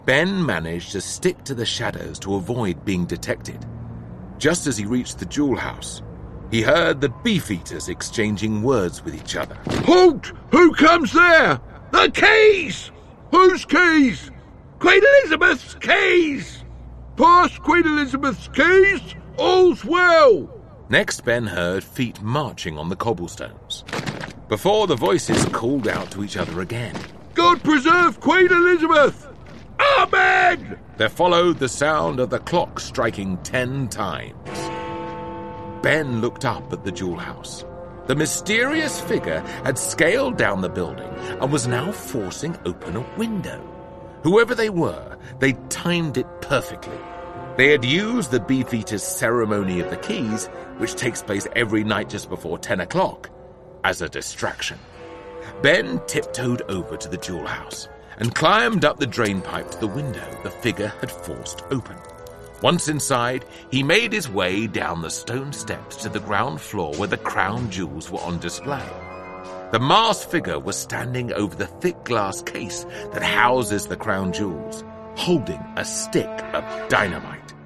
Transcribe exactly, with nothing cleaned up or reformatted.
Ben managed to stick to the shadows to avoid being detected. Just as he reached the jewel house, he heard the Beefeaters exchanging words with each other. Halt! Who comes there? The keys! Whose keys? Queen Elizabeth's keys! Pass Queen Elizabeth's keys, all's well! Next, Ben heard feet marching on the cobblestones, before the voices called out to each other again. God preserve Queen Elizabeth! Amen! There followed the sound of the clock striking ten times. Ben looked up at the jewel house. The mysterious figure had scaled down the building and was now forcing open a window. Whoever they were, they timed it perfectly. They had used the Beefeaters' ceremony of the keys, which takes place every night just before ten o'clock, as a distraction. Ben tiptoed over to the jewel house and climbed up the drain pipe to the window the figure had forced open. Once inside, he made his way down the stone steps to the ground floor where the crown jewels were on display. The masked figure was standing over the thick glass case that houses the crown jewels, holding a stick of dynamite.